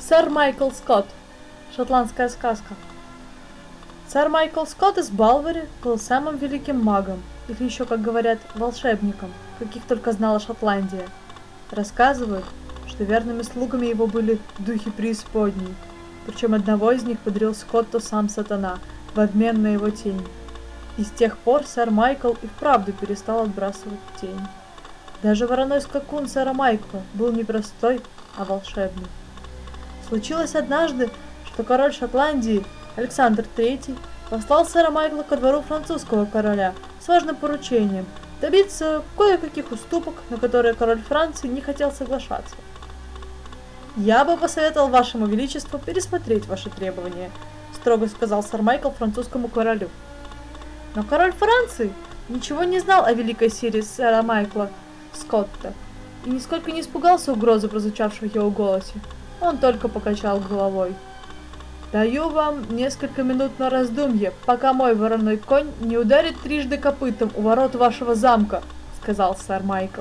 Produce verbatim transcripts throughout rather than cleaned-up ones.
Сэр Майкл Скотт. Шотландская сказка. Сэр Майкл Скотт из Балвери был самым великим магом, или еще, как говорят, волшебником, каких только знала Шотландия. Рассказывают, что верными слугами его были духи преисподней, причем одного из них подарил Скотту сам сатана в обмен на его тень. И с тех пор сэр Майкл и вправду перестал отбрасывать тень. Даже вороной скакун сэра Майкла был не простой, а волшебный. Случилось однажды, что король Шотландии Александр третий послал сэра Майкла ко двору французского короля с важным поручением добиться кое-каких уступок, на которые король Франции не хотел соглашаться. «Я бы посоветовал вашему величеству пересмотреть ваши требования», строго сказал сэр Майкл французскому королю. Но король Франции ничего не знал о великой силе сэра Майкла Скотта и нисколько не испугался угрозы, прозвучавшей в его голосе. Он только покачал головой. «Даю вам несколько минут на раздумье, пока мой вороной конь не ударит трижды копытом у ворот вашего замка», — сказал сэр Майкл.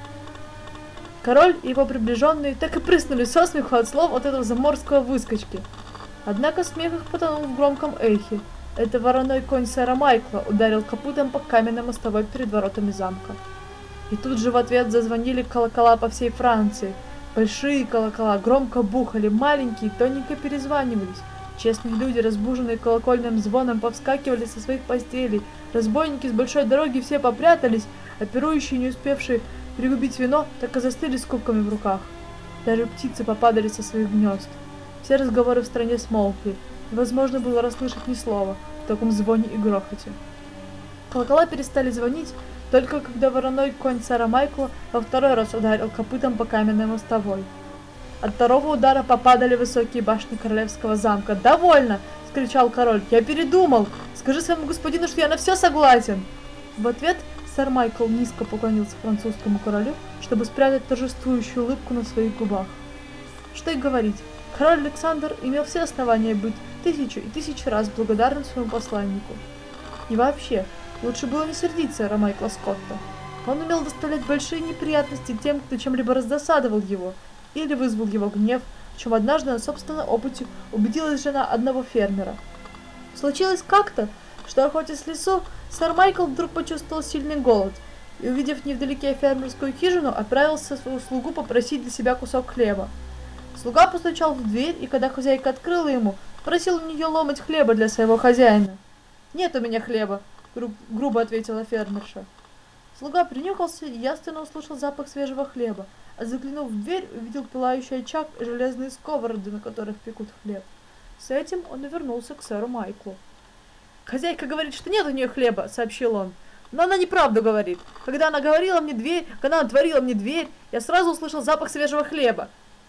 Король и его приближенные так и прыснули со смеху от слов от этого заморского выскочки. Однако смех их потонул в громком эхе. Это вороной конь сэра Майкла ударил копытом по каменной мостовой перед воротами замка. И тут же в ответ зазвонили колокола по всей Франции. Большие колокола громко бухали, маленькие тоненько перезванивались. Честные люди, разбуженные колокольным звоном, повскакивали со своих постелей. Разбойники с большой дороги все попрятались, а пирующие, не успевшие пригубить вино, так и застыли с кубками в руках. Даже птицы попадали со своих гнезд. Все разговоры в стране смолкли. Невозможно было расслышать ни слова в таком звоне и грохоте. Колокола перестали звонить, только когда вороной конь сэра Майкла во второй раз ударил копытом по каменной мостовой. От второго удара попадали высокие башни королевского замка. «Довольно!» — скричал король. «Я передумал! Скажи своему господину, что я на все согласен!» В ответ сэр Майкл низко поклонился французскому королю, чтобы спрятать торжествующую улыбку на своих губах. Что и говорить, король Александр имел все основания быть тысячу и тысячу раз благодарным своему посланнику. И вообще, лучше было не сердить сэра Майкла Скотта. Он умел доставлять большие неприятности тем, кто чем-либо раздосадовал его или вызвал его гнев, в чем однажды на собственном опыте убедилась жена одного фермера. Случилось как-то, что, охотясь в лесу, сэр Майкл вдруг почувствовал сильный голод и, увидев невдалеке фермерскую хижину, отправился своего слугу попросить для себя кусок хлеба. Слуга постучал в дверь, и когда хозяйка открыла ему, просил у нее ломоть хлеба для своего хозяина. «Нет у меня хлеба», гру- грубо ответила фермерша. Слуга принюхался и ясно услышал запах свежего хлеба, а заглянув в дверь, увидел пылающий очаг и железные сковороды, на которых пекут хлеб. С этим он и вернулся к сэру Майклу. «Хозяйка говорит, что нет у нее хлеба», — сообщил он. «Но она неправду говорит. Когда она говорила мне дверь, когда она отворила мне дверь, я сразу услышал запах свежего хлеба».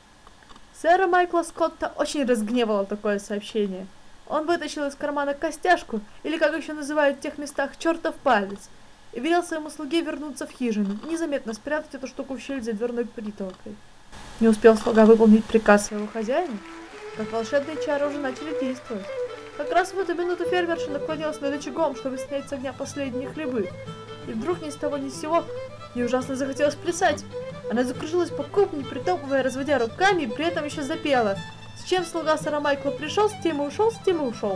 Сэра Майкла Скотта очень разгневало такое сообщение. Он вытащил из кармана костяшку, или, как еще называют в тех местах, чертов палец, и велел своему слуге вернуться в хижину, незаметно спрятать эту штуку в щель за дверной притолкой. Не успел слуга выполнить приказ своего хозяина, как волшебные чары уже начали действовать. Как раз в эту минуту фермерша наклонилась над очагом, чтобы снять с огня последние хлебы, и вдруг ни с того ни с сего ей ужасно захотелось плясать. Она закружилась по кухне, притопывая, разводя руками, и при этом еще запела. С чем слуга сэра Майкла пришел, с тем и ушел, с тем и ушел.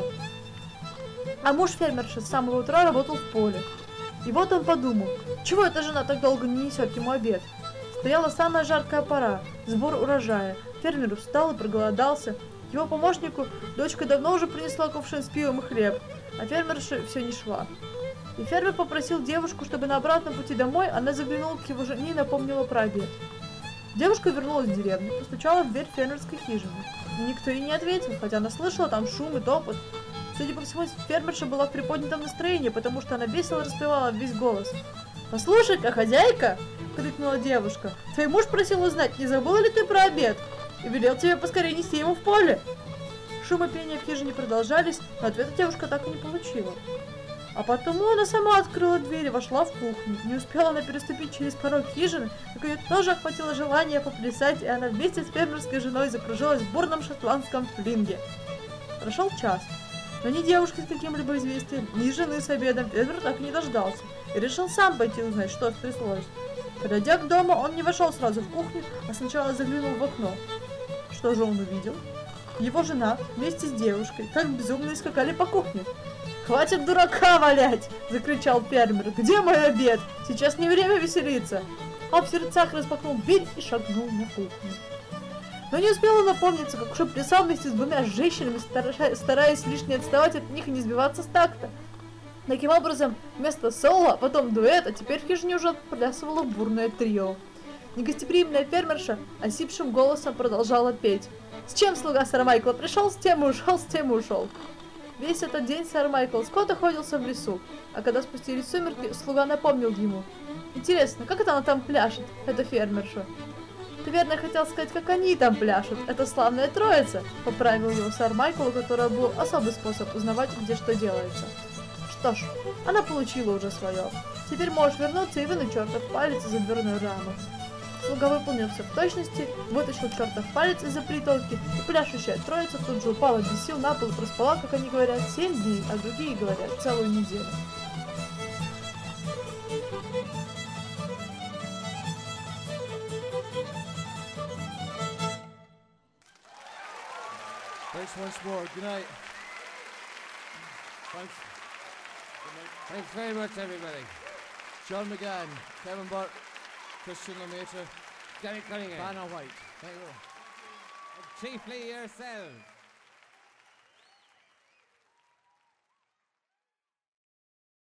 А муж фермерши с самого утра работал в поле. И вот он подумал, чего эта жена так долго не несет ему обед. Стояла самая жаркая пора, сбор урожая. Фермер устал и проголодался. Его помощнику дочка давно уже принесла кувшин с пивом и хлеб, а фермерша все не шла. И фермер попросил девушку, чтобы на обратном пути домой она заглянула к его жене и напомнила про обед. Девушка вернулась в деревню, постучала в дверь фермерской хижины. Никто ей не ответил, хотя она слышала там шум и топот. Судя по всему, фермерша была в приподнятом настроении, потому что она весело распевала весь голос. «Послушай-ка, хозяйка!» — крикнула девушка. «Твой муж просил узнать, не забыла ли ты про обед? И велел тебе поскорее нести его в поле». Шум и пение в хижине продолжались, но ответа девушка так и не получила. А потому она сама открыла дверь и вошла в кухню. Не успела она переступить через порог хижины, как ее тоже охватило желание поплясать, и она вместе с фермерской женой закружилась в бурном шотландском флинге. Прошел час, но ни девушки с каким-либо известием, ни жены с обедом фермер так и не дождался, и решил сам пойти узнать, что стряслось. Подойдя к дому, он не вошел сразу в кухню, а сначала заглянул в окно. Что же он увидел? Его жена вместе с девушкой как безумные скакали по кухне. «Хватит дурака валять!» – закричал фермер. «Где мой обед? Сейчас не время веселиться!» Он в сердцах распахнул дверь и шагнул на кухню. Но не успел он напомниться, как уже плясал вместе с двумя женщинами, стараясь лишь не отставать от них и не сбиваться с такта. Таким образом, вместо соло, а потом дуэт, а теперь в хижине уже отплясывало бурное трио. Негостеприимная фермерша осипшим голосом продолжала петь. С чем слуга сэра Майкла пришел, с тем и ушел, с тем и ушел. Весь этот день сэр Майкл Скотт охотился в лесу, а когда спустились сумерки, слуга напомнил ему. Интересно, как это она там пляшет, эта фермерша? Ты верно хотел сказать, как они там пляшут, это славная троица, поправил его сэр Майкл, у которого был особый способ узнавать, где что делается. Что ж, она получила уже свое. Теперь можешь вернуться и вынуть чертов палец из дверной рамы. Слуга выполнил все в точности, вытащил чертов палец из-за притолки, и пляшущая троица тут же упала без сил на пол и проспала, как они говорят, семь дней, а другие говорят, целую неделю. Thanks once more. Good night. Thanks. Thanks very much, everybody. John McGann, Kevin Burke, Christian Lemaitre, Derek Cunningham. Vanna White. Thank you. Chiefly yourselves.